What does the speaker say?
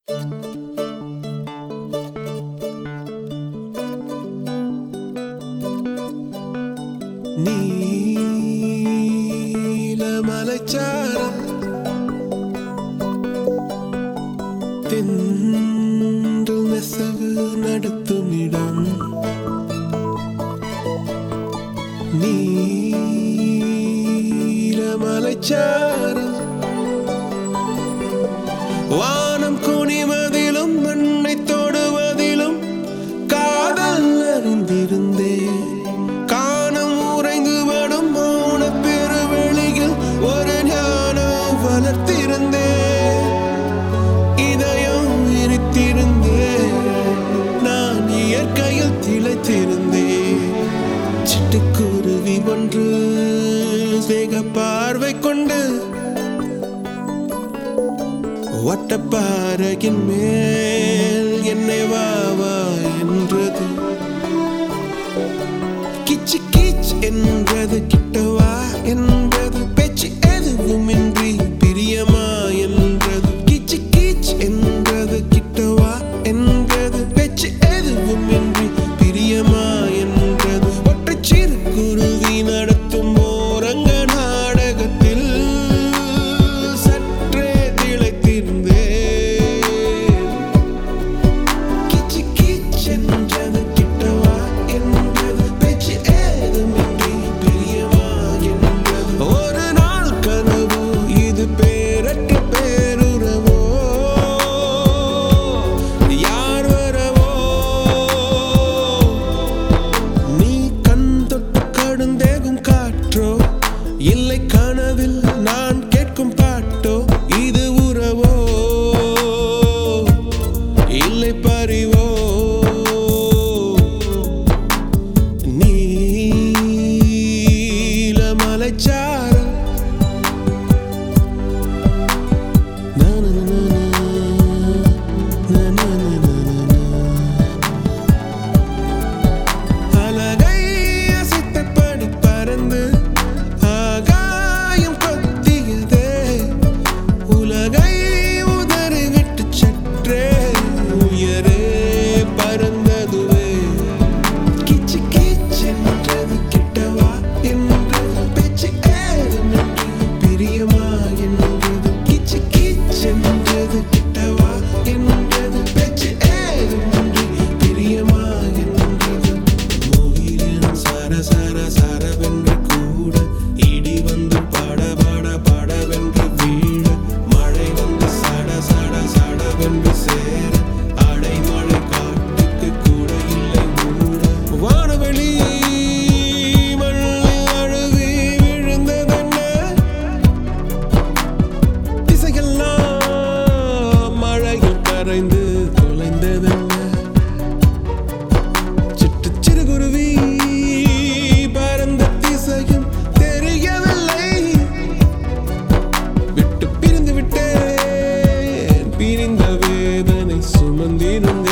நீலமலைச்சாரல் தென்றல் நெசவு நடத்துமிடம் நீலமலைச்சாரல் வானம் குனிவதிலும் மண்ணை தொடுவதிலும் காதல் அறிந்திருந்தேன். காணம் உறைந்து வடும் மௌன பெருவெளியில் ஒரு ஞானம் வளர்த்திருந்தேன். இதயம் விரித்திருந்தேன். நான் இயற்கையில் திளைத்திருந்தேன். சிட்டுக்குருவி ஒன்று சேக பார்வை கொண்டு வட்டப்பாறையின் மேல் என்னை வா வா என்றது. கிச்சு கிச் என்றது. கிட்டவா என்றது. பேச்சு எதுவுமின்றி பிரியமா என்றது. கிச்சு கிச் என்றது. கிட்டவா என்றது. பேச்சு எதுவுமின்றி பிரியமா என்றது. ஒற்றை சிறு குருவி நடத்தும் ஓரங்க நாடகத்தில் சற்றே திளைத்திருந்தேன். கிச்சு கிச் என்றது. கிட்டவா என்றது. பேச்சு ஏதுமின்றி பிரியமா என்றது. ஒரு நாள் கனவு இது பேரற்ற பேருறவோ யார் வரவோ. நீ கண் தொட்டு கடுந்தேகும் காற்றோ இல்லை கனவில் நான் கேட்கும் பாட்டோ. இது உறவோ இல்லை பறிவோ. நீலமலைச்சாரல் அலகை அசைத்தபடி பறந்து ஆகாயம் கொத்தியதே. உலகை உதறிவிட்டு சற்றே உயரே பறந்ததுவே. கிச்சு கிச் என்றது. கிட்டவா என்றது. பேச்சு ஏதுமின்றி பிரியமா என்றது. கிச்சு கிச் என்றது. கிட்டவா என்றது. பேச்சு ஏதுமின்றி பிரியமா என்றது. மோகினின் சர சர சரவென்று கூட இடி வந்து பட பட படவென்று வீழ மழை வந்து சட சட சடவென்று சேர அடைமழை காட்டுக்கு கூட இல்லை மூட. வானவெளி மண்ணில் அழுவி விழுந்ததென்ன. திசையெல்லாம் மழையில் கரைந்து தொலைந்ததென்ன. சிட்டு சிறுகுருவி பறந்த திசையும் தெரியவில்லை. விட்டு பிரிந்து விட்டேன். பிரிந்த வேதனை சுமந்திருந்தேன்.